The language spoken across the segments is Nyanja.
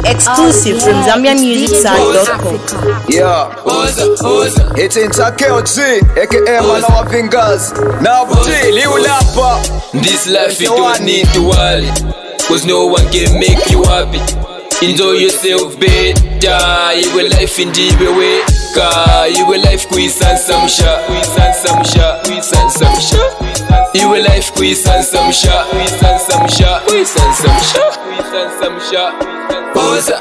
Exclusive from ZambiaMusicSite.com. Yeah, it's in Takeo G, aka Manawa Fingers. Now, G, Liulapa. This life you don't need to worry, cause no one can make you happy. Enjoy yourself better. You will life in the way. You will life quiz and some shot. You will life quiz and some shot. Oza.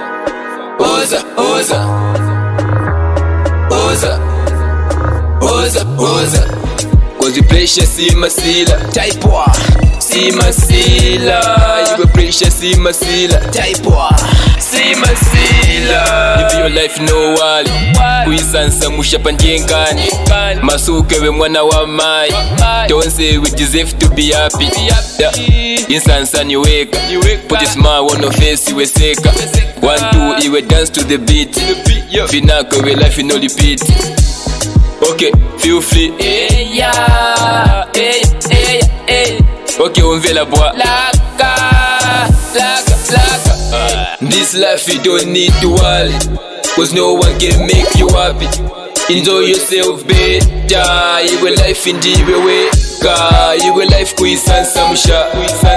Cause you precious see masila. Type wa. See masila. You go precious see masila. Type wa. See masila. Live your life no wali. Kuisansa mushapa njengani. Masuke we mwana wa mai. Don't say we deserve to be happy. Insansa ni weka. Put a smile on your face, you seka. 1, 2, you dance to the beat. Finako we life you no repeat. Okay, feel free. Okay, on veut la bois. This life you don't need to worry, cause no one can make you happy. Enjoy yourself better. You will life in the way. You will life quiz and some shot.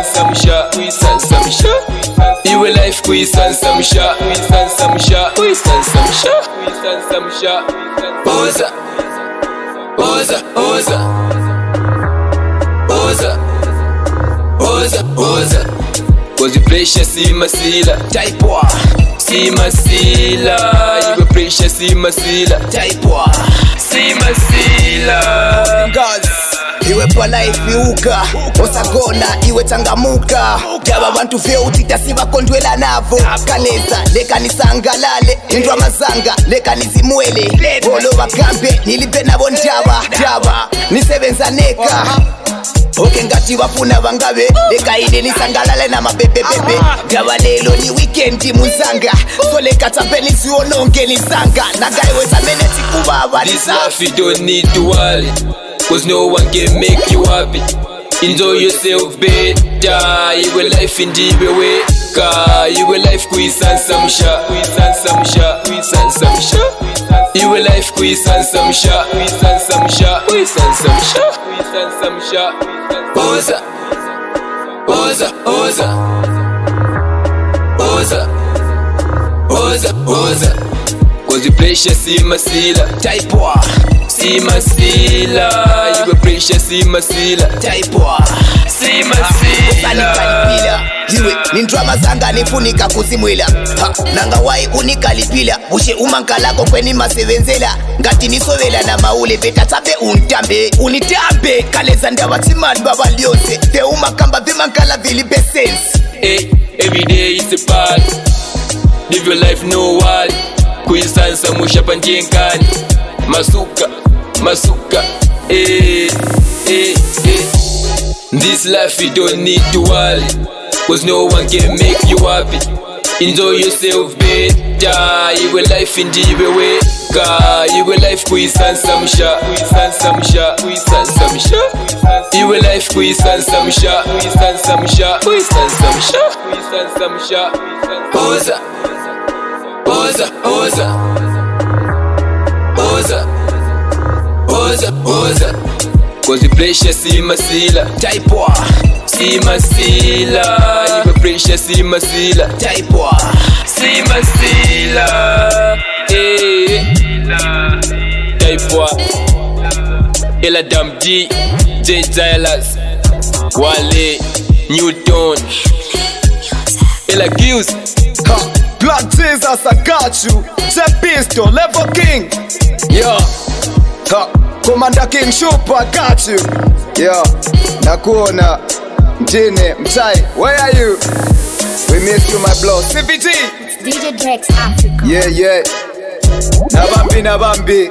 You will life quiz and some shot. Oza. Cause you precious see masila. Type wa. See masila. You go precious see masila. Type wa. See masila. Guys, iwe pala ifiuka osagona iwe tangamuka jaba bantu vyo utita siba kondwela navo kaleza leka nisangalale indwa mazanga leka nizimwele bolo bakambe nilipe nabo njaba nisebenza neka oke ngati wafuna bangabe leka ide nisangalale na mabebebebe jaba lelo ni weekend muzanga so leka tapeni siononge nisanga nagaiwe tameneti kubaba. This life you don't need to worry, cause no one can make you happy. Enjoy yourself better. You will life in the way. You will life quiz and some shot. You will life quiz and some shot. Oza. Cause you precious see masila. Type wa. See masila. You go precious see masila. Type wa. See masila. Iwe nindrama zanga nifunika kusimwela nanga wai unikalipila bushe umankalako kweni masevenzela ngati nisovela na maule beta tabe untambe unitambe kaleza ndawatimani baba lyose te umakamba vimankala vilipe sense. Every day it's a party. Live your life no worry. Kuisansa mushapa njengani. Masuka. This life you don't need to worry, cause no one can make you happy. Enjoy yourself better. You will life in the way. You will life quiz and some shot. You will life quiz and some shot. Oza. Cause you precious see masila. Type wa. See masila. You go precious see masila. Type wa. See masila. Type wa. Ella Dam D, J Zilas, Wale, Newton, Ella Gills. Black Jesus, I got you. Say pistol, level king. Yeah. Commander King Shupa, I got you. Yeah. Nakuona. Jine, Mchai, where are you? We miss you, my blood. CVG. DJ Drex Africa. Yeah. Nabambi.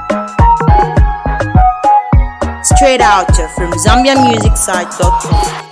Straight out from ZambiaMusicSite.com.